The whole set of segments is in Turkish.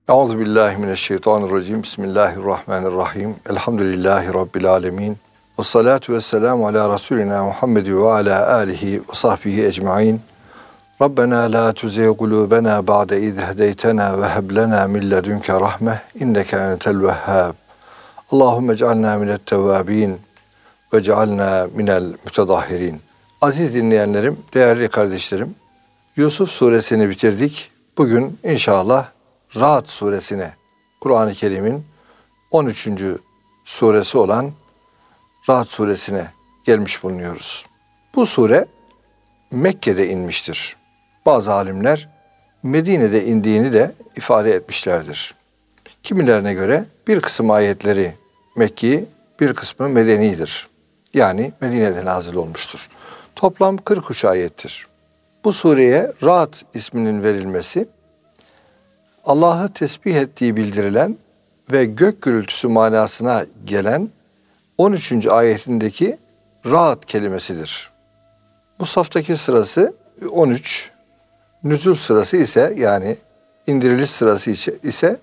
Euzubillahimineşşeytanirracim. Bismillahirrahmanirrahim. Elhamdülillahi Rabbil alemin. Ve salatu ve selamu ala Resulina Muhammedi ve ala alihi ve sahbihi ecma'in. Rabbena la tuzigh kulubena ba'de iz hedeytena ve heb lena min ledunke rahmeh inneke entel vehhab. Allahumme ec'alna minet tevvabin ve ec'alna minel mütedahhirin. Aziz dinleyenlerim, değerli kardeşlerim, Yusuf suresini bitirdik. Bugün inşallah Ra'd suresine, Kur'an-ı Kerim'in 13. suresi olan Ra'd suresine gelmiş bulunuyoruz. Bu sure Mekke'de inmiştir. Bazı alimler Medine'de indiğini de ifade etmişlerdir. Kimilerine göre bir kısım ayetleri Mekki, bir kısmı Medeni'dir. Yani Medine'de nazil olmuştur. Toplam 43 ayettir. Bu sureye Ra'd isminin verilmesi, Allah'ı tesbih ettiği bildirilen ve gök gürültüsü manasına gelen 13. ayetindeki Ra'd kelimesidir. Musaftaki sırası 13, nüzul sırası ise yani indiriliş sırası ise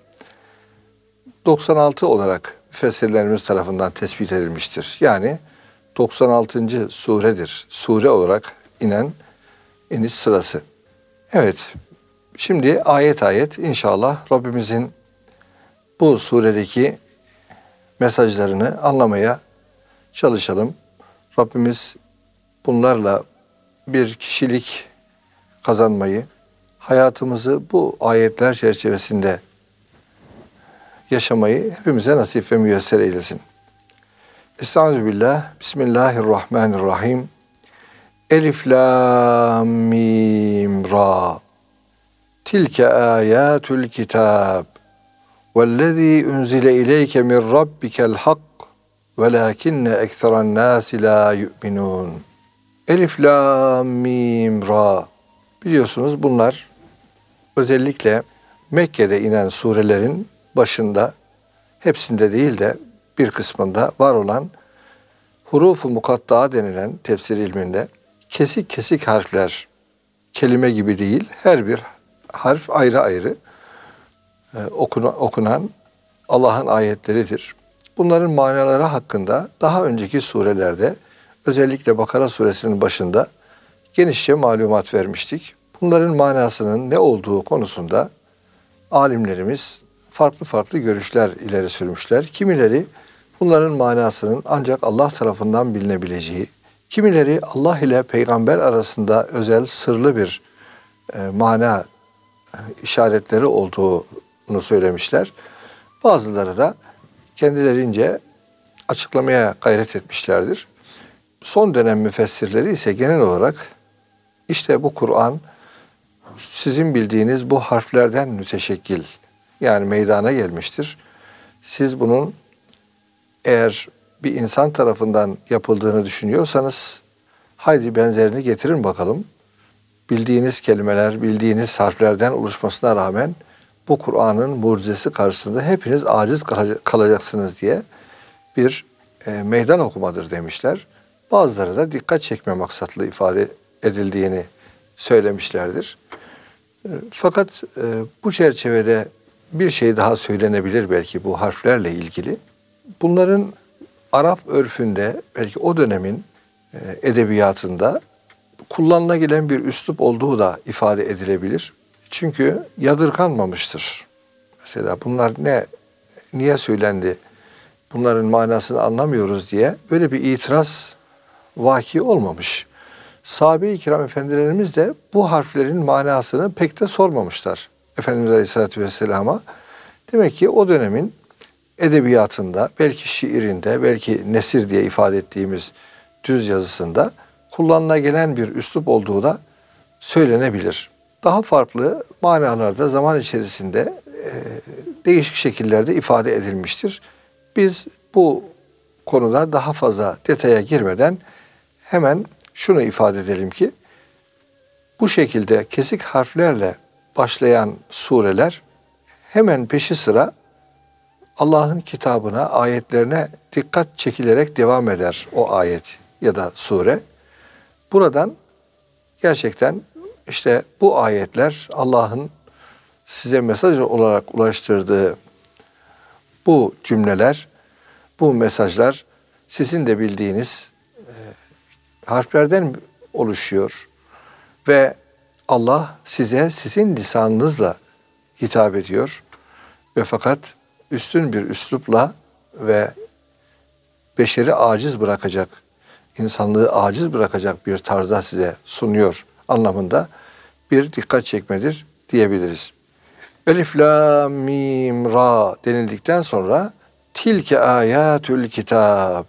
96 olarak müfessirlerimiz tarafından tespit edilmiştir. Yani 96. suredir. Sure olarak iniş sırası. Evet, şimdi ayet ayet inşallah Rabbimizin bu suredeki mesajlarını anlamaya çalışalım. Rabbimiz bunlarla bir kişilik kazanmayı, hayatımızı bu ayetler çerçevesinde yaşamayı hepimize nasip ve müyesser eylesin. Estağfirullah, Bismillahirrahmanirrahim. Elif, Lam, Mim, Ra. Tilke ayatul kitab. Vellezî unzile ileyke min rabbikel hak. Velâkinne ektheren nâsi lâ yu'minûn. Elif, Lam, Mim, Ra. Biliyorsunuz bunlar özellikle Mekke'de inen surelerin başında, hepsinde değil de bir kısmında var olan huruf-u mukatta'a denilen tefsir ilminde kesik kesik harfler, kelime gibi değil, her bir harf ayrı ayrı okunan Allah'ın ayetleridir. Bunların manaları hakkında daha önceki surelerde, özellikle Bakara suresinin başında genişçe malumat vermiştik. Bunların manasının ne olduğu konusunda alimlerimiz farklı farklı görüşler ileri sürmüşler. Kimileri bunların manasının ancak Allah tarafından bilinebileceği, kimileri Allah ile peygamber arasında özel sırlı bir mana işaretleri olduğunu söylemişler. Bazıları da kendilerince açıklamaya gayret etmişlerdir. Son dönem müfessirleri ise genel olarak işte bu Kur'an sizin bildiğiniz bu harflerden müteşekkil, yani meydana gelmiştir. Siz bunun eğer bir insan tarafından yapıldığını düşünüyorsanız haydi benzerini getirin bakalım. Bildiğiniz kelimeler, bildiğiniz harflerden oluşmasına rağmen bu Kur'an'ın mucizesi karşısında hepiniz aciz kalacaksınız diye bir meydan okumadır demişler. Bazıları da dikkat çekme maksatlı ifade edildiğini söylemişlerdir. Fakat bu çerçevede bir şey daha söylenebilir belki bu harflerle ilgili. Bunların Arap örfünde, belki o dönemin edebiyatında kullanılabilen bir üslup olduğu da ifade edilebilir. Çünkü yadırganmamıştır. Mesela bunlar niye söylendi, bunların manasını anlamıyoruz diye böyle bir itiraz vaki olmamış. Sahabe-i kiram efendilerimiz de bu harflerin manasını pek de sormamışlar Efendimiz Aleyhisselatü Vesselam'a. Demek ki o dönemin edebiyatında, belki şiirinde, belki nesir diye ifade ettiğimiz düz yazısında kullanılabilen bir üslup olduğu da söylenebilir. Daha farklı manalarda zaman içerisinde değişik şekillerde ifade edilmiştir. Biz bu konuda daha fazla detaya girmeden hemen şunu ifade edelim ki bu şekilde kesik harflerle başlayan sureler hemen peşi sıra Allah'ın kitabına, ayetlerine dikkat çekilerek devam eder o ayet ya da sure. Buradan gerçekten işte bu ayetler Allah'ın size mesaj olarak ulaştırdığı bu cümleler, bu mesajlar sizin de bildiğiniz harflerden oluşuyor. Ve Allah size sizin lisanınızla hitap ediyor. Ve fakat üstün bir üslupla ve beşeri aciz bırakacak, insanlığı aciz bırakacak bir tarzda size sunuyor anlamında bir dikkat çekmedir diyebiliriz. Elif, la, mim, ra denildikten sonra tilke ayatül kitab.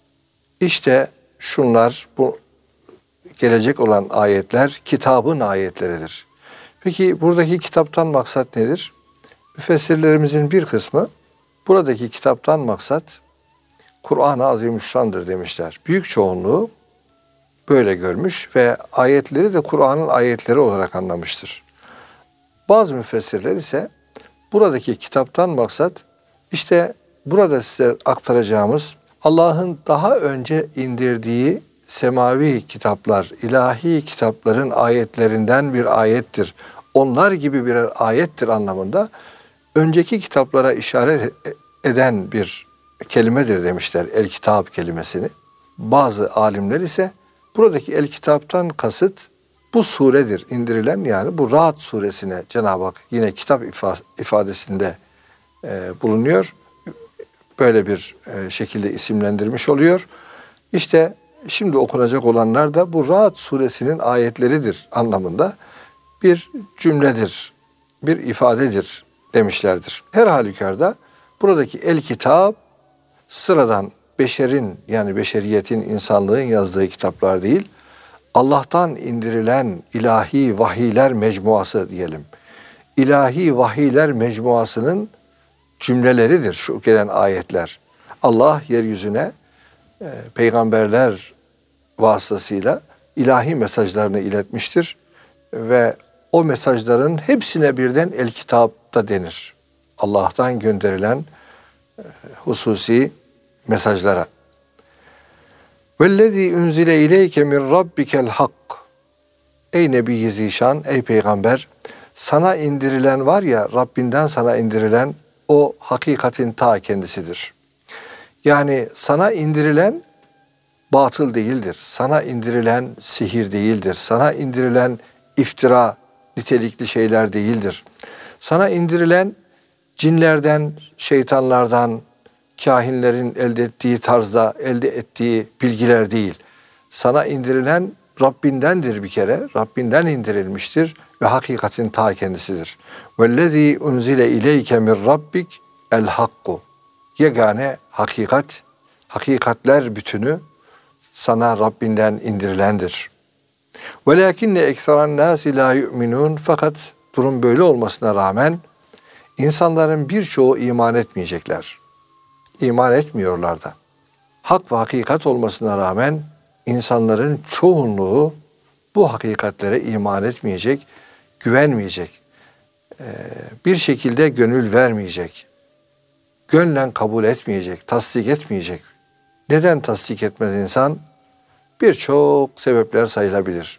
İşte şunlar, bu gelecek olan ayetler kitabın ayetleridir. Peki buradaki kitaptan maksat nedir? Müfessirlerimizin bir kısmı buradaki kitaptan maksat Kur'an-ı Azimüşşan'dır demişler. Büyük çoğunluğu böyle görmüş ve ayetleri de Kur'an'ın ayetleri olarak anlamıştır. Bazı müfessirler ise buradaki kitaptan maksat işte burada size aktaracağımız Allah'ın daha önce indirdiği semavi kitaplar, ilahi kitapların ayetlerinden bir ayettir. Onlar gibi birer ayettir anlamında önceki kitaplara işaret eden bir kelimedir demişler el kitap kelimesini. Bazı alimler ise buradaki el kitaptan kasıt bu suredir indirilen, yani bu Ra'd suresine Cenab-ı Hak yine kitap ifadesinde bulunuyor. Böyle bir şekilde isimlendirmiş oluyor. İşte şimdi okunacak olanlar da bu Ra'd suresinin ayetleridir anlamında bir cümledir, bir ifadedir demişlerdir. Her halükarda buradaki el kitap sıradan beşerin, yani beşeriyetin, insanlığın yazdığı kitaplar değil, Allah'tan indirilen ilahi vahiyler mecmuası diyelim. İlahi vahiyler mecmuasının cümleleridir şu gelen ayetler. Allah yeryüzüne peygamberler vasıtasıyla ilahi mesajlarını iletmiştir ve o mesajların hepsine birden el kitapta denir. Allah'tan gönderilen hususi mesajlara. Vellezî unzile ileyke min rabbikel hak. Ey Nebi-i Zişan, ey peygamber, sana indirilen var ya, Rabbinden sana indirilen o hakikatin ta kendisidir. Yani sana indirilen batıl değildir. Sana indirilen sihir değildir. Sana indirilen iftira nitelikli şeyler değildir. Sana indirilen cinlerden, şeytanlardan, kahinlerin elde ettiği tarzda elde ettiği bilgiler değil. Sana indirilen Rabbindendir bir kere. Rabbinden indirilmiştir ve hakikatin ta kendisidir. Vellezî unzile ileyke min rabbik el hakku. Yegane hakikat, hakikatler bütünü sana Rabbinden indirilendir. Velakinne ekseran nâsi lâ yu'minûn. Fakat durum böyle olmasına rağmen insanların birçoğu iman etmeyecekler. İman etmiyorlar da. Hak ve hakikat olmasına rağmen insanların çoğunluğu bu hakikatlere iman etmeyecek, güvenmeyecek, bir şekilde gönül vermeyecek, gönlen kabul etmeyecek, tasdik etmeyecek. Neden tasdik etmez insan? Birçok sebepler sayılabilir.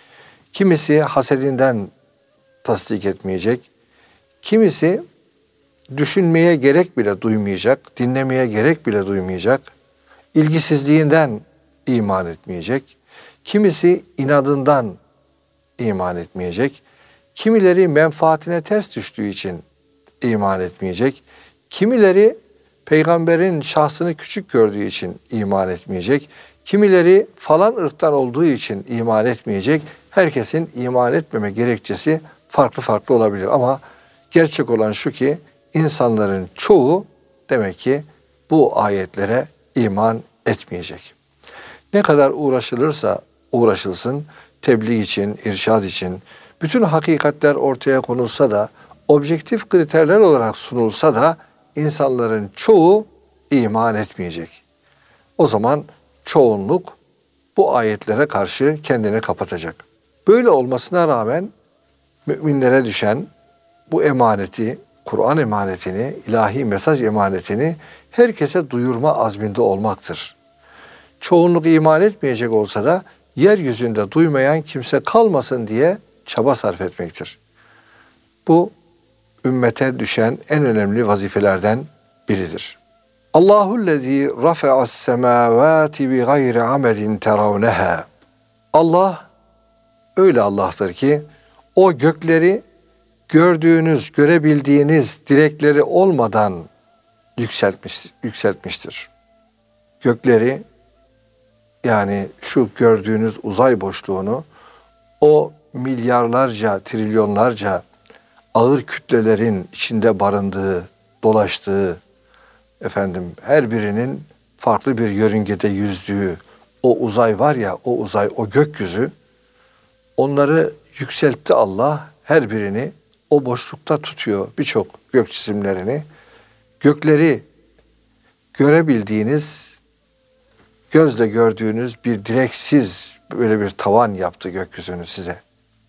Kimisi hasedinden tasdik etmeyecek, kimisi düşünmeye gerek bile duymayacak, dinlemeye gerek bile duymayacak, ilgisizliğinden iman etmeyecek, kimisi inadından iman etmeyecek, kimileri menfaatine ters düştüğü için iman etmeyecek, kimileri peygamberin şahsını küçük gördüğü için iman etmeyecek, kimileri falan ırktan olduğu için iman etmeyecek. Herkesin iman etmeme gerekçesi farklı farklı olabilir ama gerçek olan şu ki insanların çoğu demek ki bu ayetlere iman etmeyecek. Ne kadar uğraşılırsa uğraşılsın, tebliğ için, irşad için, bütün hakikatler ortaya konulsa da, objektif kriterler olarak sunulsa da insanların çoğu iman etmeyecek. O zaman çoğunluk bu ayetlere karşı kendini kapatacak. Böyle olmasına rağmen müminlere düşen bu emaneti, Kur'an emanetini, ilahi mesaj emanetini herkese duyurma azminde olmaktır. Çoğunluk iman etmeyecek olsa da yeryüzünde duymayan kimse kalmasın diye çaba sarf etmektir. Bu ümmete düşen en önemli vazifelerden biridir. Allahu'llezî rafe'as semâvâti bi gayri amelin teravneha. Allah öyle Allah'tır ki o gökleri gördüğünüz, görebildiğiniz direkleri olmadan yükseltmiştir. Gökleri, yani şu gördüğünüz uzay boşluğunu, o milyarlarca, trilyonlarca ağır kütlelerin içinde barındığı, dolaştığı, her birinin farklı bir yörüngede yüzdüğü o uzay var ya, o uzay, o gökyüzü, onları yükseltti Allah, her birini o boşlukta tutuyor, birçok gök cisimlerini. Gökleri görebildiğiniz, gözle gördüğünüz bir direksiz böyle bir tavan yaptı gökyüzünü size.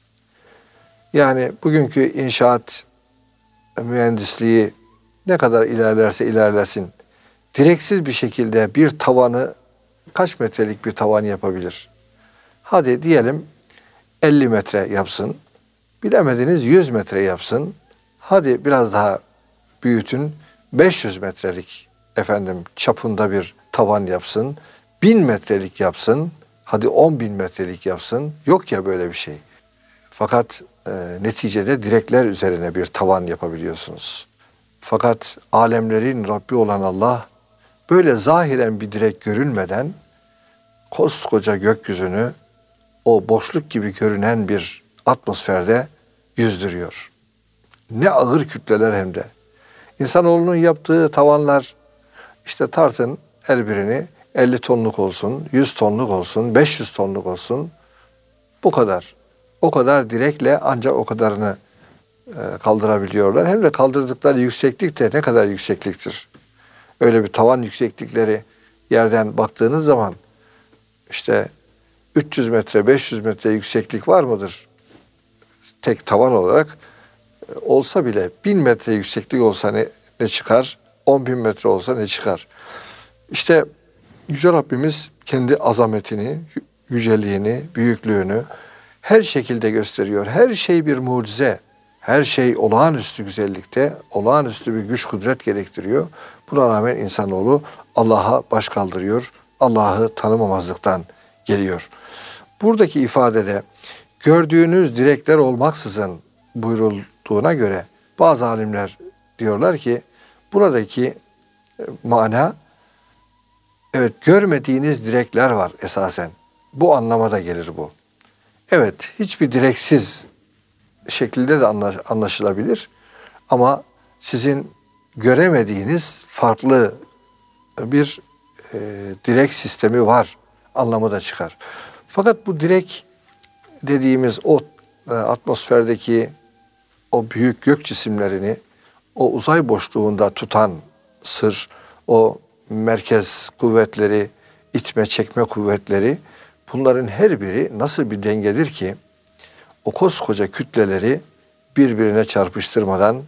Yani bugünkü inşaat mühendisliği ne kadar ilerlerse ilerlesin, direksiz bir şekilde bir tavanı, kaç metrelik bir tavan yapabilir? Hadi diyelim 50 metre yapsın, bilemediniz 100 metre yapsın, hadi biraz daha büyütün, 500 metrelik çapında bir tavan yapsın, 1000 metrelik yapsın, hadi 10.000 metrelik yapsın, yok ya böyle bir şey. Fakat neticede direkler üzerine bir tavan yapabiliyorsunuz. Fakat alemlerin Rabbi olan Allah böyle zahiren bir direk görülmeden koskoca gökyüzünü o boşluk gibi görünen bir atmosferde yüzdürüyor. Ne ağır kütleler hem de. İnsanoğlunun yaptığı tavanlar, işte tartın her birini, 50 tonluk olsun, 100 tonluk olsun, 500 tonluk olsun, bu kadar. O kadar direkle ancak o kadarını kaldırabiliyorlar. Hem de kaldırdıkları yükseklik de ne kadar yüksekliktir. Öyle bir tavan yükseklikleri, yerden baktığınız zaman işte 300 metre, 500 metre yükseklik var mıdır? Tek tavan olarak olsa bile 1000 metre yükseklik olsa ne çıkar? 10.000 metre olsa ne çıkar? İşte Yüce Rabbimiz kendi azametini, yüceliğini, büyüklüğünü her şekilde gösteriyor. Her şey bir mucize. Her şey olağanüstü güzellikte, olağanüstü bir güç kudret gerektiriyor. Buna rağmen insanoğlu Allah'a baş kaldırıyor. Allah'ı tanımamazlıktan geliyor. Buradaki ifadede gördüğünüz direkler olmaksızın buyurulduğuna göre bazı alimler diyorlar ki buradaki mana, evet, görmediğiniz direkler var esasen. Bu anlamada gelir bu. Evet, hiçbir direksiz şekilde de anlaşılabilir. Ama sizin göremediğiniz farklı bir direk sistemi var anlamı da çıkar. Fakat bu direk dediğimiz o atmosferdeki o büyük gök cisimlerini o uzay boşluğunda tutan sır, o merkez kuvvetleri, itme çekme kuvvetleri, bunların her biri nasıl bir dengedir ki o koskoca kütleleri birbirine çarpıştırmadan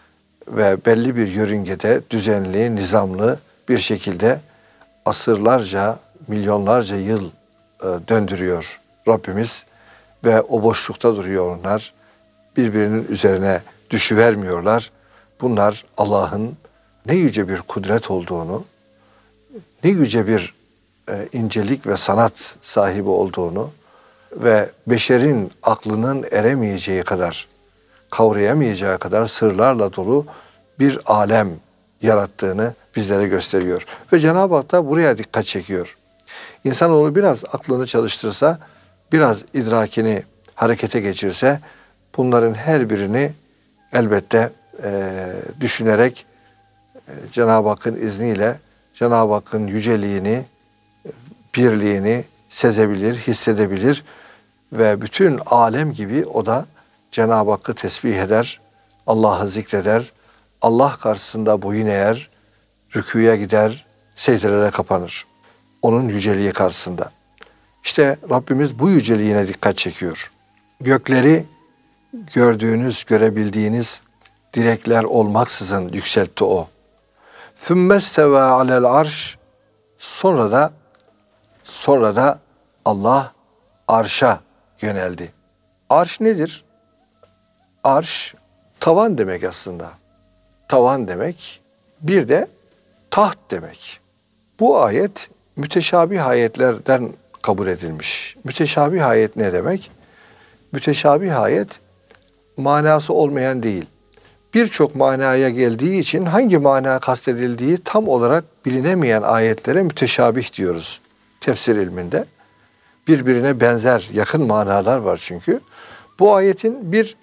ve belli bir yörüngede düzenli, nizamlı bir şekilde asırlarca, milyonlarca yıl döndürüyor Rabbimiz ve o boşlukta duruyor onlar. Birbirinin üzerine düşüvermiyorlar. Bunlar Allah'ın ne yüce bir kudret olduğunu, ne yüce bir incelik ve sanat sahibi olduğunu ve beşerin aklının eremeyeceği kadar, kavrayamayacağı kadar sırlarla dolu bir alem yarattığını bizlere gösteriyor. Ve Cenab-ı Hak da buraya dikkat çekiyor. İnsanoğlu biraz aklını çalıştırsa, biraz idrakini harekete geçirse, bunların her birini elbette düşünerek Cenab-ı Hakk'ın izniyle Cenab-ı Hakk'ın yüceliğini, birliğini sezebilir, hissedebilir ve bütün alem gibi o da Cenab-ı Hakk'ı tesbih eder, Allah'ı zikreder, Allah karşısında boyun eğer, rükûya gider, secdelere kapanır. Onun yüceliği karşısında. İşte Rabbimiz bu yüceliğine dikkat çekiyor. Gökleri gördüğünüz, görebildiğiniz direkler olmaksızın yükseltti o. ثُمَّ اسْتَوَى عَلَى الْعَرْشِ Sonra da Allah arşa yöneldi. Arş nedir? Arş tavan demek aslında. Tavan demek. Bir de taht demek. Bu ayet müteşabih ayetlerden kabul edilmiş. Müteşabih ayet ne demek? Müteşabih ayet manası olmayan değil. Birçok manaya geldiği için hangi mana kastedildiği tam olarak bilinemeyen ayetlere müteşabih diyoruz tefsir ilminde. Birbirine benzer, yakın manalar var çünkü. Bu ayetin bir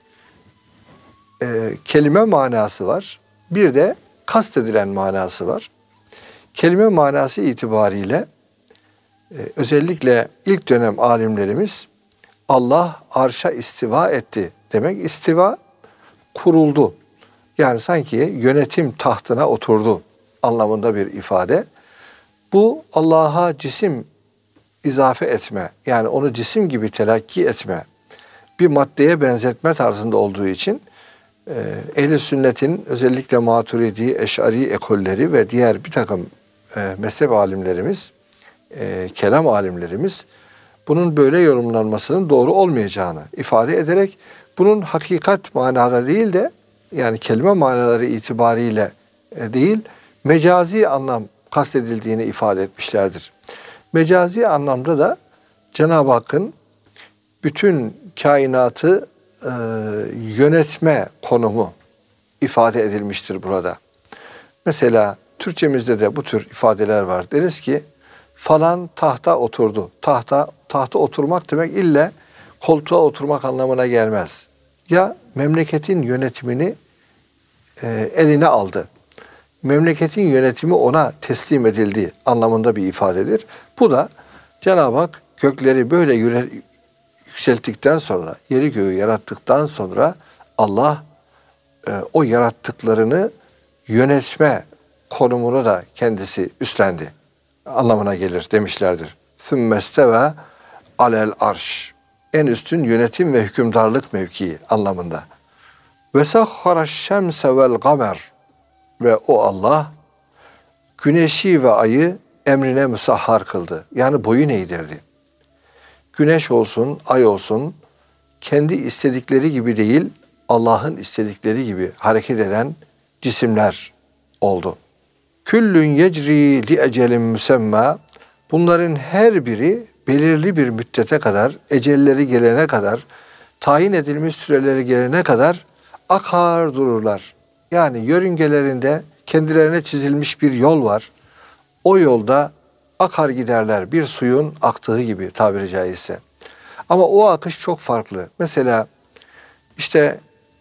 kelime manası var, bir de kastedilen manası var. Kelime manası itibariyle özellikle ilk dönem alimlerimiz Allah arşa istiva etti demek. İstiva kuruldu. Yani sanki yönetim tahtına oturdu anlamında bir ifade. Bu Allah'a cisim izafe etme, yani onu cisim gibi telakki etme, bir maddeye benzetme tarzında olduğu için ehl-i sünnetin özellikle Maturidi, Eş'ari ekolleri ve diğer bir takım mezhep alimlerimiz, kelam alimlerimiz bunun böyle yorumlanmasının doğru olmayacağını ifade ederek bunun hakikat manada değil de yani kelime manaları itibariyle değil mecazi anlam kastedildiğini ifade etmişlerdir. Mecazi anlamda da Cenab-ı Hakk'ın bütün kainatı yönetme konumu ifade edilmiştir burada. Mesela Türkçemizde de bu tür ifadeler var. Deriz ki falan tahta oturdu. Tahta oturmak demek illa koltuğa oturmak anlamına gelmez. Ya memleketin yönetimini eline aldı. Memleketin yönetimi ona teslim edildi anlamında bir ifadedir. Bu da Cenab-ı Hak gökleri böyle yükselttikten sonra, yeri göğü yarattıktan sonra Allah o yarattıklarını yönetme konumunu da kendisi üstlendi anlamına gelir demişlerdir. Sümmesteve alel arş. En üstün yönetim ve hükümdarlık mevkii anlamında. Ve sahhara şemse vel kamer. Ve o Allah güneşi ve ayı emrine musahhar kıldı. Yani boyun eğdirdi. Güneş olsun, ay olsun kendi istedikleri gibi değil, Allah'ın istedikleri gibi hareket eden cisimler oldu. Küllün yecri li ecelin müsemma. Bunların her biri belirli bir müddete kadar, ecelleri gelene kadar, tayin edilmiş süreleri gelene kadar akar dururlar. Yani yörüngelerinde kendilerine çizilmiş bir yol var. O yolda akar giderler bir suyun aktığı gibi tabiri caizse. Ama o akış çok farklı. Mesela işte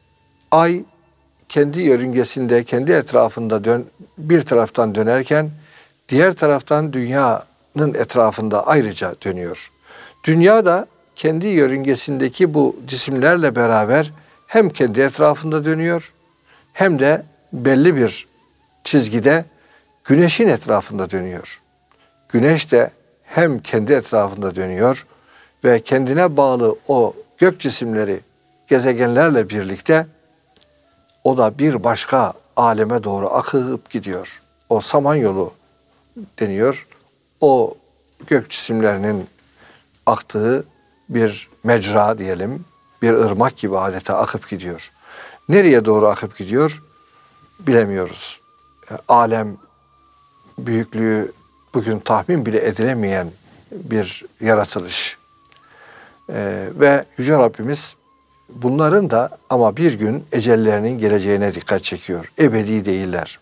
ay kendi yörüngesinde, kendi etrafında bir taraftan dönerken diğer taraftan dünyanın etrafında ayrıca dönüyor. Dünya da kendi yörüngesindeki bu cisimlerle beraber hem kendi etrafında dönüyor hem de belli bir çizgide güneşin etrafında dönüyor. Güneş de hem kendi etrafında dönüyor ve kendine bağlı o gök cisimleri, gezegenlerle birlikte o da bir başka aleme doğru akıp gidiyor. O Samanyolu deniyor. O gök cisimlerinin aktığı bir mecra diyelim, bir ırmak gibi adeta akıp gidiyor. Nereye doğru akıp gidiyor bilemiyoruz. Alem büyüklüğü bugün tahmin bile edilemeyen bir yaratılış. Ve Yüce Rabbimiz bunların da ama bir gün ecellerinin geleceğine dikkat çekiyor. Ebedi değiller.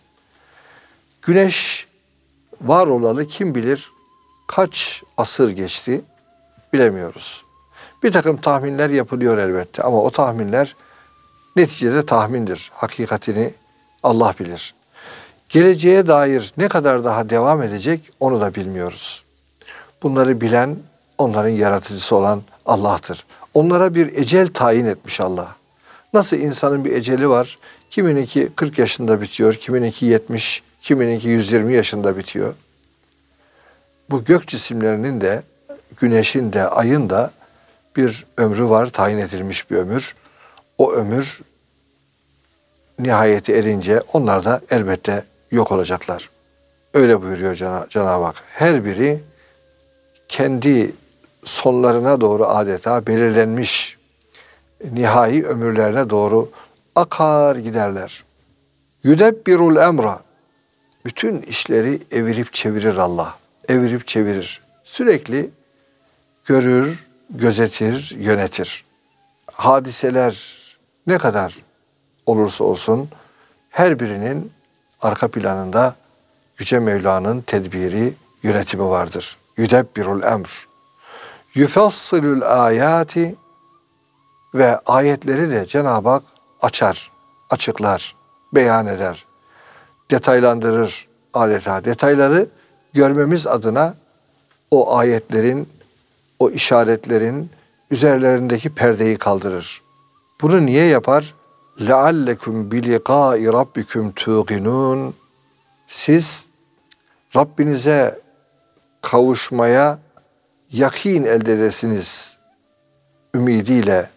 Güneş var olalı kim bilir kaç asır geçti bilemiyoruz. Bir takım tahminler yapılıyor elbette ama o tahminler neticede tahmindir. Hakikatini Allah bilir. Geleceğe dair ne kadar daha devam edecek onu da bilmiyoruz. Bunları bilen onların yaratıcısı olan Allah'tır. Onlara bir ecel tayin etmiş Allah. Nasıl insanın bir eceli var? Kimininki 40 yaşında bitiyor, kimininki 70, kimininki 120 yaşında bitiyor. Bu gök cisimlerinin de, güneşin de, ayın da bir ömrü var, tayin edilmiş bir ömür. O ömür nihayeti erince onlar da elbette yok olacaklar. Öyle buyuruyor Cenab-ı Hak. Her biri kendi sonlarına doğru adeta belirlenmiş nihai ömürlerine doğru akar giderler. Yudebbirul emra. Bütün işleri evirip çevirir Allah. Evirip çevirir. Sürekli görür, gözetir, yönetir. Hadiseler ne kadar olursa olsun her birinin arka planında Yüce Mevla'nın tedbiri, yönetimi vardır. Yudebbirul emr. Yufassilul ayati ve ayetleri de Cenab-ı Hak açar, açıklar, beyan eder, detaylandırır adeta. Detayları görmemiz adına o ayetlerin, o işaretlerin üzerlerindeki perdeyi kaldırır. Bunu niye yapar? لَعَلَّكُمْ بِلِقَاءِ رَبِّكُمْ تُوقِنُونَ. Siz Rabbinize kavuşmaya yakin elde edesiniz ümidiyle,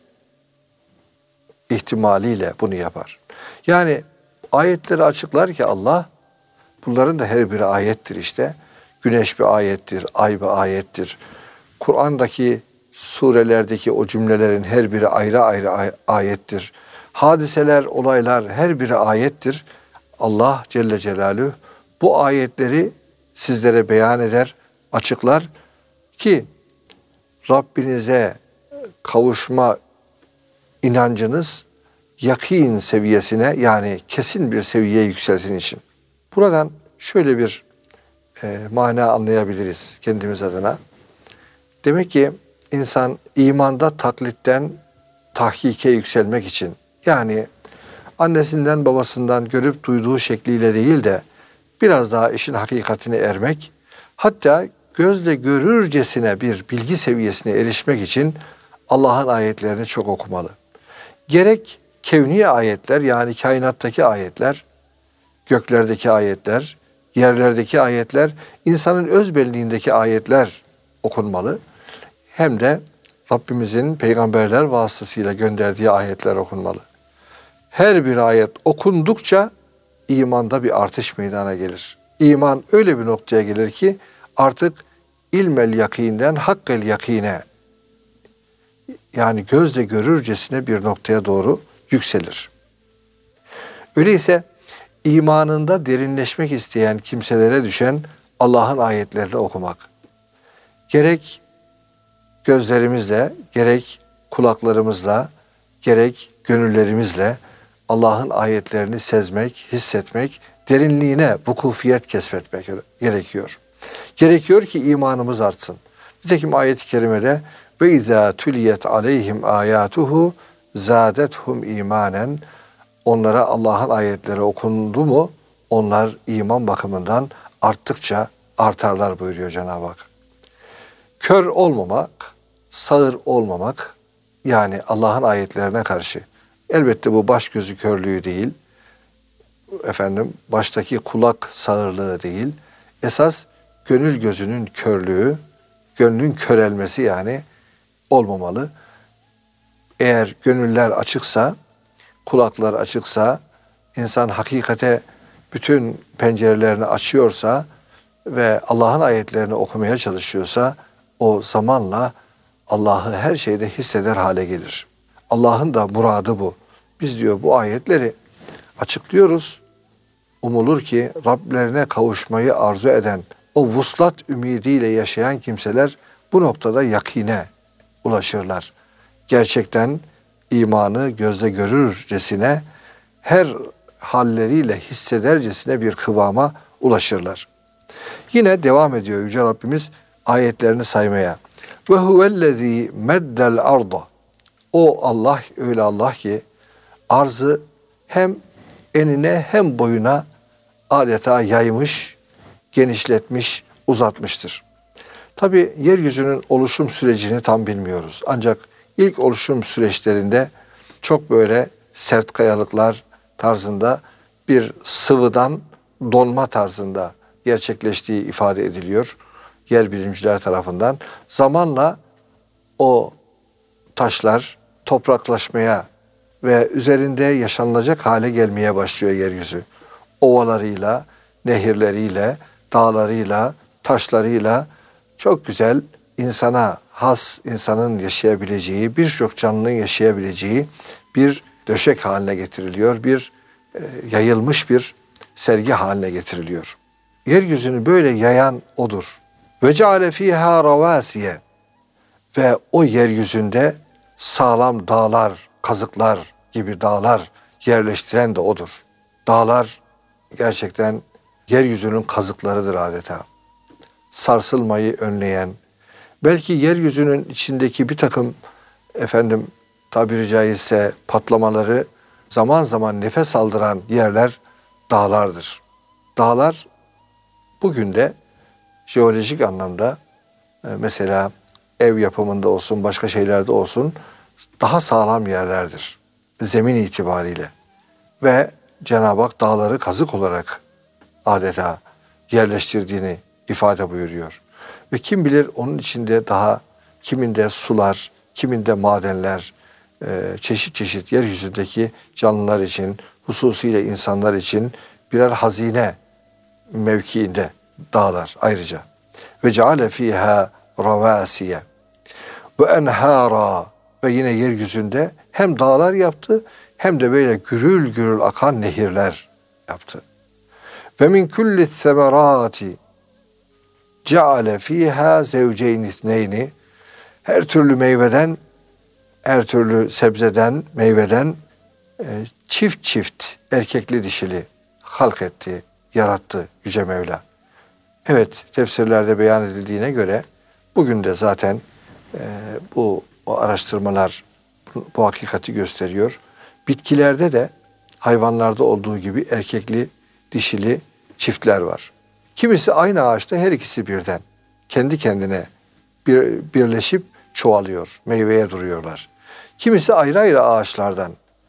ihtimaliyle bunu yapar. Yani ayetleri açıklar ki Allah, bunların da her biri ayettir işte. Güneş bir ayettir, ay bir ayettir. Kur'an'daki surelerdeki o cümlelerin her biri ayrı ayrı ayettir. Hadiseler, olaylar her biri ayettir. Allah Celle Celaluhu bu ayetleri sizlere beyan eder, açıklar ki Rabbinize kavuşma inancınız yakin seviyesine, yani kesin bir seviyeye yükselsin için. Buradan şöyle bir mana anlayabiliriz kendimiz adına. Demek ki insan imanda taklitten tahkike yükselmek için, yani annesinden babasından görüp duyduğu şekliyle değil de biraz daha işin hakikatine ermek, hatta gözle görürcesine bir bilgi seviyesine erişmek için Allah'ın ayetlerini çok okumalı. Gerek kevni ayetler, yani kainattaki ayetler, göklerdeki ayetler, yerlerdeki ayetler, insanın öz benliğindeki ayetler okunmalı. Hem de Rabbimizin peygamberler vasıtasıyla gönderdiği ayetler okunmalı. Her bir ayet okundukça imanda bir artış meydana gelir. İman öyle bir noktaya gelir ki artık ilmel yakinden hakkel yakine, yani gözle görürcesine bir noktaya doğru yükselir. Öyleyse imanında derinleşmek isteyen kimselere düşen Allah'ın ayetlerini okumak. Gerek gözlerimizle, gerek kulaklarımızla, gerek gönüllerimizle Allah'ın ayetlerini sezmek, hissetmek, derinliğine vukufiyet kesbetmek gerekiyor. Gerekiyor ki imanımız artsın. Nitekim ayet-i kerimede ve izâ tüliyet aleyhim âyâtuhu zâdethum imanen. Onlara Allah'ın ayetleri okundu mu onlar iman bakımından arttıkça artarlar buyuruyor Cenab-ı Hak. Kör olmamak, sağır olmamak, yani Allah'ın ayetlerine karşı. Elbette bu baş gözü körlüğü değil, baştaki kulak sağırlığı değil. Esas gönül gözünün körlüğü, gönlün körelmesi yani olmamalı. Eğer gönüller açıksa, kulaklar açıksa, insan hakikate bütün pencerelerini açıyorsa ve Allah'ın ayetlerini okumaya çalışıyorsa, o zamanla Allah'ı her şeyde hisseder hale gelir. Allah'ın da muradı bu. Biz diyor bu ayetleri açıklıyoruz. Umulur ki Rablerine kavuşmayı arzu eden, o vuslat ümidiyle yaşayan kimseler bu noktada yakine ulaşırlar. Gerçekten imanı gözle görürcesine, her halleriyle hissedercesine bir kıvama ulaşırlar. Yine devam ediyor Yüce Rabbimiz ayetlerini saymaya. Ve huvellezî meddel arda. O Allah öyle Allah ki arzı hem enine hem boyuna adeta yaymış, genişletmiş, uzatmıştır. Tabi yeryüzünün oluşum sürecini tam bilmiyoruz. Ancak ilk oluşum süreçlerinde çok böyle sert kayalıklar tarzında bir sıvıdan donma tarzında gerçekleştiği ifade ediliyor yer bilimciler tarafından. Zamanla o taşlar topraklaşmaya ve üzerinde yaşanılacak hale gelmeye başlıyor yeryüzü. Ovalarıyla, nehirleriyle, dağlarıyla, taşlarıyla çok güzel, insana has, insanın yaşayabileceği, birçok canlının yaşayabileceği bir döşek haline getiriliyor. Bir yayılmış bir sergi haline getiriliyor. Yeryüzünü böyle yayan odur. Ve ceale fiha ravasiye, ve o yeryüzünde sağlam dağlar, kazıklar gibi dağlar yerleştiren de odur. Dağlar gerçekten yeryüzünün kazıklarıdır adeta. Sarsılmayı önleyen, belki yeryüzünün içindeki bir takım tabiri caizse patlamaları zaman zaman nefes aldıran yerler dağlardır. Dağlar bugün de jeolojik anlamda mesela ev yapımında olsun, başka şeylerde olsun daha sağlam yerlerdir zemin itibariyle. Ve Cenab-ı Hak dağları kazık olarak adeta yerleştirdiğini ifade buyuruyor. Ve kim bilir onun içinde daha kiminde sular, kiminde madenler, çeşit çeşit yeryüzündeki canlılar için, hususiyle insanlar için birer hazine mevkiinde dağlar ayrıca. Ve ceale fiha ravasiye ve enhara, ve yine yeryüzünde hem dağlar yaptı hem de böyle gürül gürül akan nehirler yaptı. Ve min kulli semerati ceale fiha zevceyn ithneyni, her türlü meyveden, her türlü sebzeden, meyveden çift çift erkekli dişili halk etti, yarattı Yüce Mevla. Evet, tefsirlerde beyan edildiğine göre bugün de zaten bu araştırmalar bu hakikati gösteriyor. Bitkilerde de hayvanlarda olduğu gibi erkekli, dişili çiftler var. Kimisi aynı ağaçta her ikisi birden kendi kendine birleşip çoğalıyor, meyveye duruyorlar. Kimisi ayrı ayrı ağaçlardan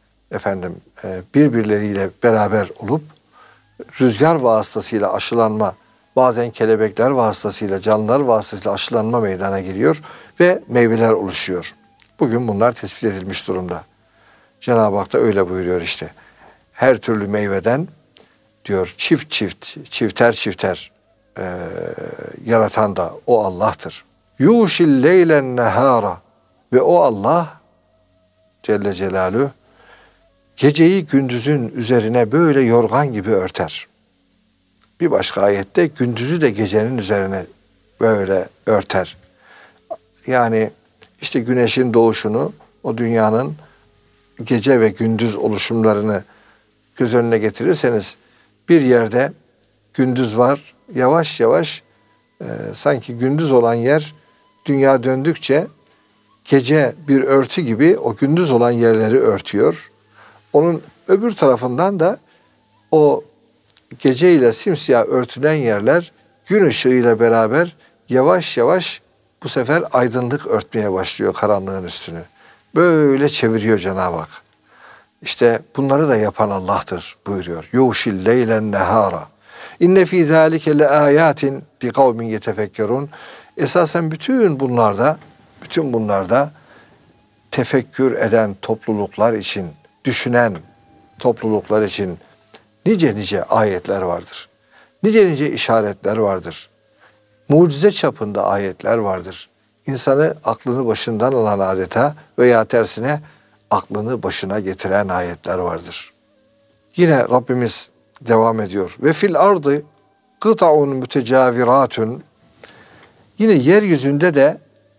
birbirleriyle beraber olup rüzgar vasıtasıyla aşılanma, bazen kelebekler vasıtasıyla, canlılar vasıtasıyla aşılanma meydana geliyor ve meyveler oluşuyor. Bugün bunlar tespit edilmiş durumda. Cenab-ı Hak da öyle buyuruyor işte. Her türlü meyveden diyor çift çift, çifter çifter yaratan da o Allah'tır. Yuşil leylen nehara, ve o Allah Celle Celaluhu geceyi gündüzün üzerine böyle yorgan gibi örter. Bir başka ayette gündüzü de gecenin üzerine böyle örter. Yani işte güneşin doğuşunu, o dünyanın gece ve gündüz oluşumlarını göz önüne getirirseniz bir yerde gündüz var, yavaş yavaş sanki gündüz olan yer dünya döndükçe gece bir örtü gibi o gündüz olan yerleri örtüyor. Onun öbür tarafından da o geceyle simsiyah örtülen yerler gün ışığıyla beraber yavaş yavaş bu sefer aydınlık örtmeye başlıyor karanlığın üstünü. Böyle çeviriyor Cenab-ı Hak. İşte bunları da yapan Allah'tır buyuruyor. Yuşil leylen nehara. İnne fî zâlike le âyâtin bi kavmin yetefekkerun. Esasen bütün bunlarda tefekkür eden topluluklar için, düşünen topluluklar için nice nice ayetler vardır. Nice nice işaretler vardır. Mucize çapında ayetler vardır. İnsanı aklını başından alan adeta veya tersine aklını başına getiren ayetler vardır. Yine Rabbimiz devam ediyor. Ve fil ardı kıta'un mütecaviratun. Yine yeryüzünde de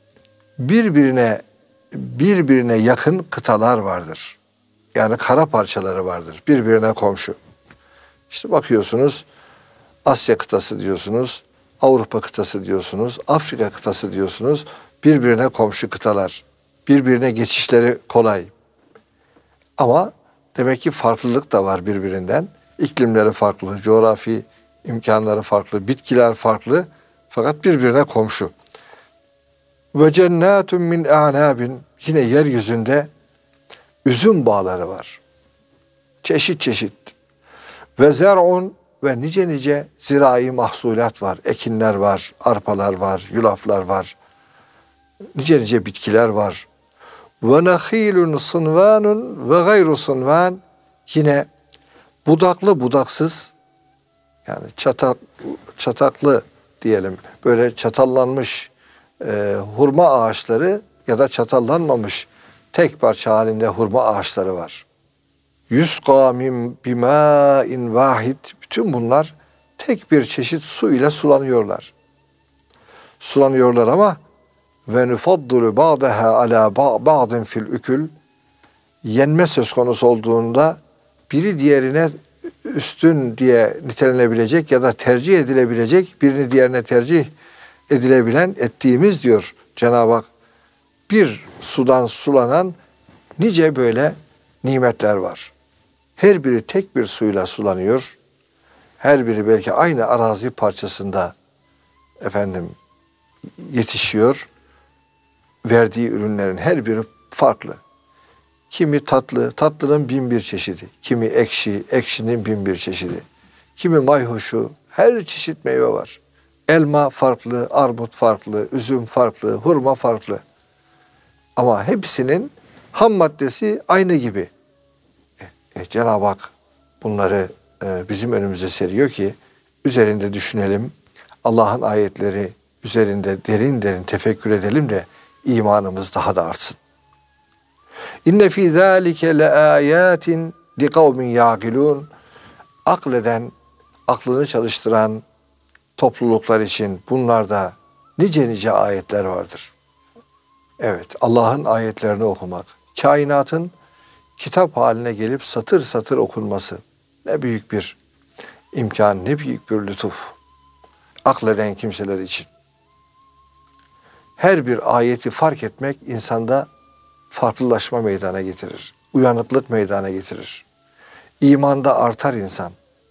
birbirine yakın kıtalar vardır. Yani kara parçaları vardır. Birbirine komşu. İşte bakıyorsunuz Asya kıtası diyorsunuz, Avrupa kıtası diyorsunuz, Afrika kıtası diyorsunuz. Birbirine komşu kıtalar. Birbirine geçişleri kolay. Ama demek ki farklılık da var birbirinden. İklimleri farklı, coğrafi imkanları farklı, bitkiler farklı. Fakat birbirine komşu. Ve cennetun min a'nabin, yine yeryüzünde üzüm bağları var. Çeşit çeşit. Ve zer'un, ve nice nice zirai mahsulat var. Ekinler var, arpalar var, yulaflar var. Nice nice bitkiler var. Ve nahilun sınvanun ve gayru sınvan, yine budaklı budaksız, yani çataklı diyelim, böyle çatallanmış hurma ağaçları ya da çatallanmamış tek parça halinde hurma ağaçları var. Yusqa min bima'in vahid. Bütün bunlar tek bir çeşit su ile sulanıyorlar. Sulanıyorlar ama ve nufaddulu ba'daha ala ba'din fil ukul. Yenme söz konusu olduğunda biri diğerine üstün diye nitelenebilecek ya da tercih edilebilecek, birini diğerine tercih ettiğimiz diyor Cenab-ı Hak. Bir sudan sulanan nice böyle nimetler var. Her biri tek bir suyla sulanıyor. Her biri belki aynı arazi parçasında yetişiyor. Verdiği ürünlerin her biri farklı. Kimi tatlı, tatlının bin bir çeşidi. Kimi ekşi, ekşinin bin bir çeşidi. Kimi mayhoşu, her çeşit meyve var. Elma farklı, armut farklı, üzüm farklı, hurma farklı. Ama hepsinin ham maddesi aynı gibi. Cenab-ı Hak bunları bizim önümüze seriyor ki üzerinde düşünelim. Allah'ın ayetleri üzerinde derin derin tefekkür edelim de imanımız daha da artsın. İnne fî zâlike leâyâtin li kavmin yâgilûn. Akleden, aklını çalıştıran topluluklar için bunlarda nice nice ayetler vardır. Evet, Allah'ın ayetlerini okumak, kainatın kitap haline gelip satır satır okunması ne büyük bir imkan, ne büyük bir lütuf akleden kimseler için. Her bir ayeti fark etmek insanda farklılaşma meydana getirir. Uyanıklık meydana getirir. İmanda artar insan.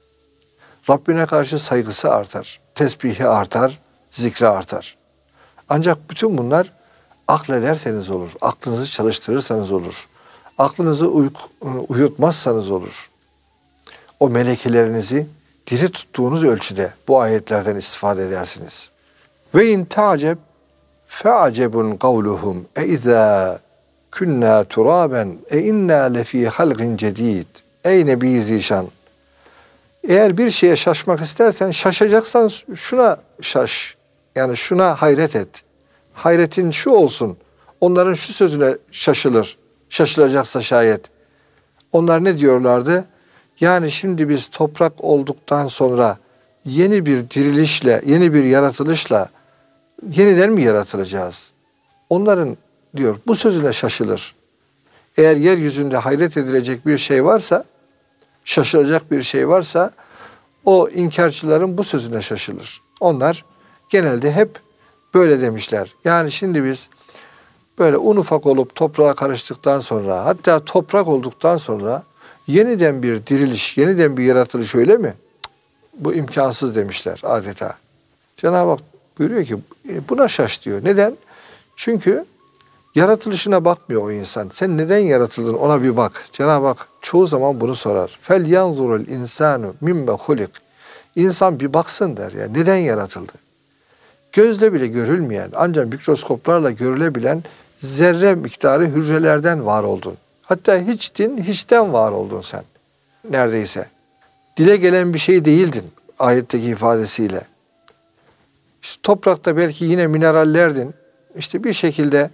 Rabbine karşı saygısı artar. Tesbihi artar, zikri artar. Ancak bütün bunlar aklederseniz olur. Aklınızı çalıştırırsanız olur. Aklınızı uyutmazsanız olur. O melekelerinizi diri tuttuğunuz ölçüde bu ayetlerden istifade edersiniz. Ve in ta'ceb fe'acebun kavluhum izâ künnâ turaben innâ lefî halgin cedîd. Ey Nebi Zişan! Eğer bir şeye şaşmak istersen, şaşacaksan şuna şaş. Yani şuna hayret et. Hayretin şu olsun. Onların şu sözüne şaşılır. Şaşılacaksa şayet. Onlar ne diyorlardı? Yani şimdi biz toprak olduktan sonra yeni bir dirilişle, yeni bir yaratılışla yeniden mi yaratılacağız? Onların diyor bu sözüne şaşılır. Eğer yeryüzünde hayret edilecek bir şey varsa, şaşılacak bir şey varsa o inkarcıların bu sözüne şaşılır. Onlar genelde hep böyle demişler. Yani şimdi biz böyle un ufak olup toprağa karıştıktan sonra, hatta toprak olduktan sonra yeniden bir diriliş, yeniden bir yaratılış öyle mi? Bu imkansız demişler adeta. Cenab-ı Hak buyuruyor ki buna şaş diyor. Neden? Çünkü yaratılışına bakmıyor o insan. Sen neden yaratıldın ona bir bak. Cenab-ı Hak çoğu zaman bunu sorar. Fel yanzurul insanu mimme hulik. İnsan bir baksın der ya. Neden yaratıldı? Gözle bile görülmeyen, ancak mikroskoplarla görülebilen zerre miktarı hücrelerden var oldun. Hatta hiçten var oldun sen. Neredeyse. Dile gelen bir şey değildin ayetteki ifadesiyle. İşte toprakta belki yine minerallerdin. İşte bir şekilde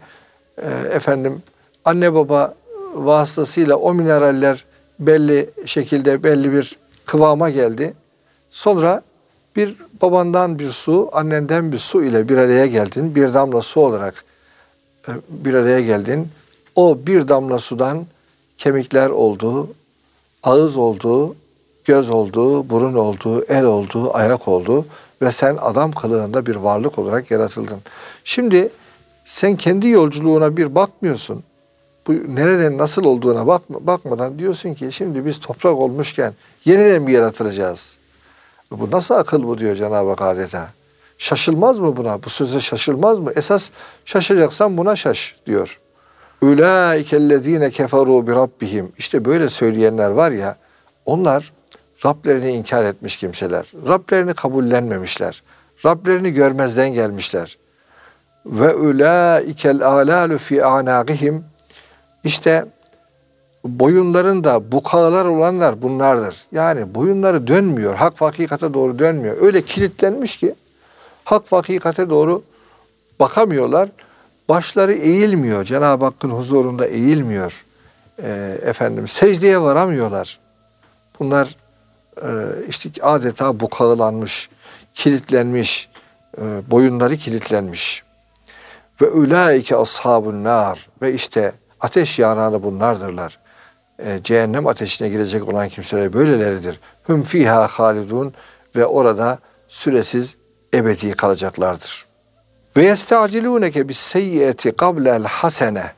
anne baba vasıtasıyla o mineraller belli şekilde belli bir kıvama geldi. Sonra bir babandan bir su, annenden bir su ile bir araya geldin. Bir damla su olarak bir araya geldin. O bir damla sudan kemikler oldu, ağız oldu, göz oldu, burun oldu, el oldu, ayak oldu ve sen adam kılığında bir varlık olarak yaratıldın. Şimdi sen kendi yolculuğuna bir bakmıyorsun. Bu nereden nasıl olduğuna bakmadan diyorsun ki şimdi biz toprak olmuşken yeniden mi yaratılacağız? Bu nasıl akıl bu diyor Cenab-ı Hak adeta. Şaşılmaz mı buna? Bu söze şaşılmaz mı? Esas şaşacaksan buna şaş diyor. Ulaikellezine keferu bi rabbihim. İşte böyle söyleyenler var ya, onlar Rablerini inkar etmiş kimseler. Rablerini kabullenmemişler. Rablerini görmezden gelmişler. Ve ulaikel alalu fi anaqihim. İşte boyunlarında bukağılar olanlar bunlardır. Yani boyunları dönmüyor. Hak ve hakikate doğru dönmüyor. Öyle kilitlenmiş ki hak ve hakikate doğru bakamıyorlar. Başları eğilmiyor. Cenab-ı Hakk'ın huzurunda eğilmiyor. secdeye varamıyorlar. Bunlar işte adeta bukağılanmış, kilitlenmiş, boyunları kilitlenmiş. Ve ulaike ashabun nar, ve işte ateş yaranı bunlardırlar. Cehennem ateşine girecek olan kimseler böyleleridir. Hum fiha halidun, ve orada süresiz ebedi kalacaklardır. Ve yestaciluneke bis seyyiyeti qabla'l hasene.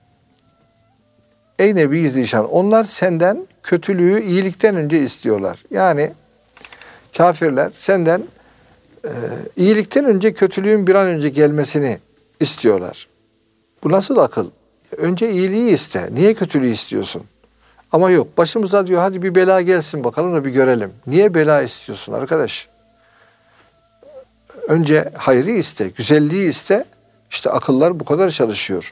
Ey Nebi Zişan, onlar senden kötülüğü iyilikten önce istiyorlar. Yani kafirler senden iyilikten önce kötülüğün bir an önce gelmesini istiyorlar. Bu nasıl akıl? Önce iyiliği iste. Niye kötülüğü istiyorsun? Ama yok, başımıza diyor hadi bir bela gelsin bakalım da bir görelim. Niye bela istiyorsun arkadaş? Önce hayrı iste, güzelliği iste. İşte akıllar bu kadar çalışıyor.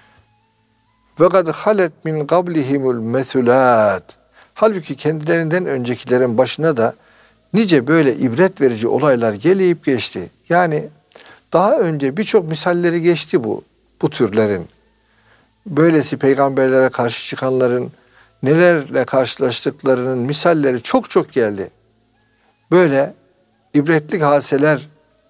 Ve kad halet min qablihimul mesulat. Halbuki kendilerinden öncekilerin başına da nice böyle ibret verici olaylar gelip geçti. Yani daha önce birçok misalleri geçti bu türlerin. Böylesi peygamberlere karşı çıkanların nelerle karşılaştıklarının misalleri çok çok geldi. Böyle ibretlik hadiseler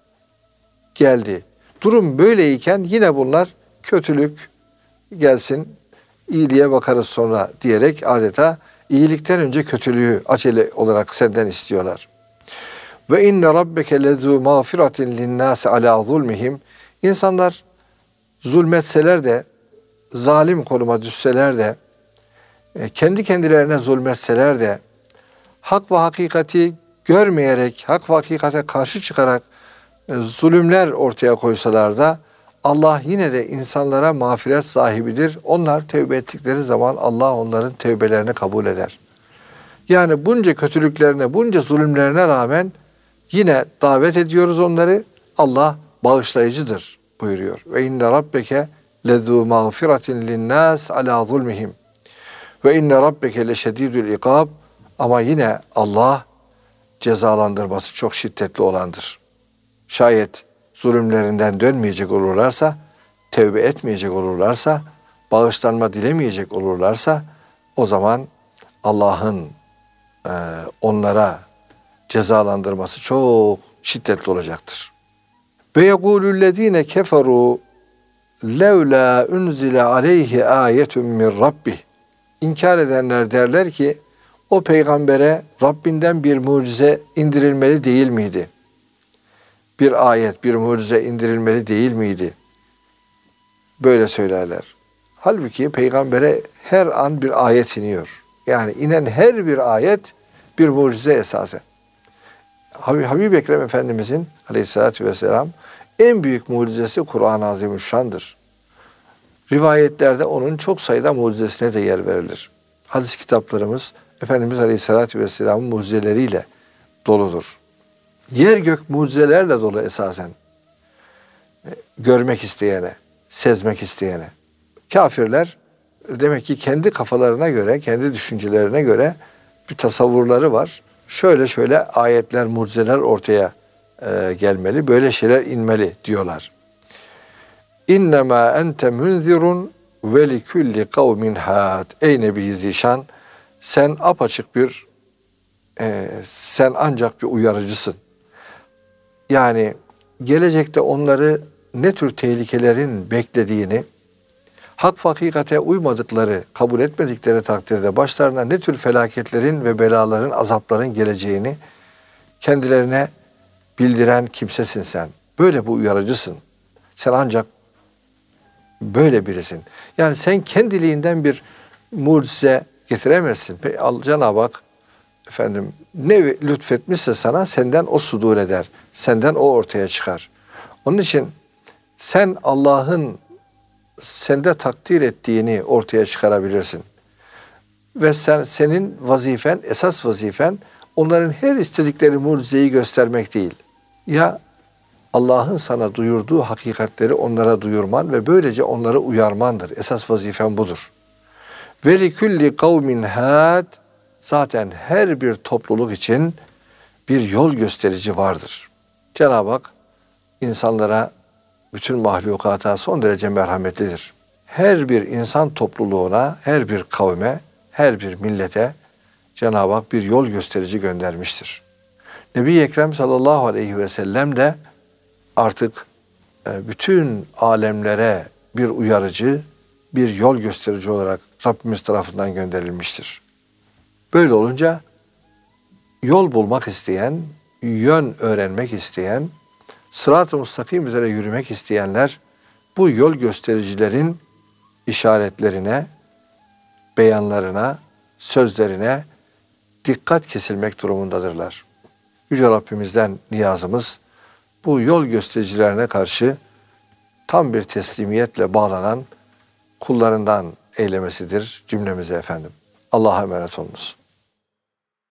geldi. Durum böyleyken yine bunlar kötülük gelsin, iyiliğe bakarız sonra diyerek adeta iyilikten önce kötülüğü acele olarak senden istiyorlar. Ve inne rabbeke lezu mağfiratin linnâsi alâ zulmihim. İnsanlar zulmetseler de, zalim konuma düşseler de, kendi kendilerine zulmetseler de, hak ve hakikati görmeyerek, hak ve hakikate karşı çıkarak zulümler ortaya koysalar da Allah yine de insanlara mağfiret sahibidir. Onlar tevbe ettikleri zaman Allah onların tevbelerini kabul eder. Yani bunca kötülüklerine, bunca zulümlerine rağmen yine davet ediyoruz onları. Allah bağışlayıcıdır buyuruyor. Ve inne rabbeke lezu mağfiratin linnâs alâ zulmihim. Ve inne rabbeke leşedîdül ikab. Ama yine Allah cezalandırması çok şiddetli olandır. Şayet zulümlerinden dönmeyecek olurlarsa, tevbe etmeyecek olurlarsa, bağışlanma dilemeyecek olurlarsa, o zaman Allah'ın onlara cezalandırması çok şiddetli olacaktır. Ve yekulü'llezine keferu levla unzile aleyhi ayetun min rabbih. İnkar edenler derler ki o peygambere Rabbinden bir mucize indirilmeli değil miydi? Bir ayet, bir mucize indirilmeli değil miydi? Böyle söylerler. Halbuki peygambere her an bir ayet iniyor. Yani inen her bir ayet bir mucize esasen. Habib-i Ekrem Efendimizin aleyhissalatü vesselam en büyük mucizesi Kur'an-ı Azimüşşan'dır. Rivayetlerde onun çok sayıda mucizesine de yer verilir. Hadis kitaplarımız Efendimiz aleyhissalatü vesselamın mucizeleriyle doludur. Yer gök mucizelerle dolu esasen. Görmek isteyene, sezmek isteyene. Kafirler demek ki kendi kafalarına göre, kendi düşüncelerine göre bir tasavvurları var. Şöyle ayetler, mucizeler ortaya gelmeli, böyle şeyler inmeli diyorlar. İnnemâ ente munzirun ve likulli kavmin had. Ey Nebi Zişan, sen apaçık sen ancak bir uyarıcısın. Yani gelecekte onları ne tür tehlikelerin beklediğini, hak ve hakikate uymadıkları, kabul etmedikleri takdirde başlarına ne tür felaketlerin ve belaların, azapların geleceğini kendilerine bildiren kimsesin sen. Böyle bir uyarıcısın. Sen ancak böyle birisin. Yani sen kendiliğinden bir mucize getiremezsin. Cenab-ı Hak ne lütfetmişse sana senden o sudur eder. Senden o ortaya çıkar. Onun için sen Allah'ın sende takdir ettiğini ortaya çıkarabilirsin. Ve senin vazifen, esas vazifen onların her istedikleri mucizeyi göstermek değil. Ya Allah'ın sana duyurduğu hakikatleri onlara duyurman ve böylece onları uyarmandır. Esas vazifen budur. Ve likulli kavmin had. Zaten her bir topluluk için bir yol gösterici vardır. Cenab-ı Hak insanlara, bütün mahlukata son derece merhametlidir. her bir insan topluluğuna, her bir kavme, her bir millete Cenab-ı Hak bir yol gösterici göndermiştir. Nebi-i Ekrem sallallahu aleyhi ve sellem de artık bütün alemlere bir uyarıcı, bir yol gösterici olarak Rabbimiz tarafından gönderilmiştir. Böyle olunca yol bulmak isteyen, yön öğrenmek isteyen, sırat-ı müstakim üzere yürümek isteyenler bu yol göstericilerin işaretlerine, beyanlarına, sözlerine dikkat kesilmek durumundadırlar. Yüce Rabbimizden niyazımız bu yol göstericilerine karşı tam bir teslimiyetle bağlanan kullarından eylemesidir cümlemize efendim. Allah'a emanet olunuz.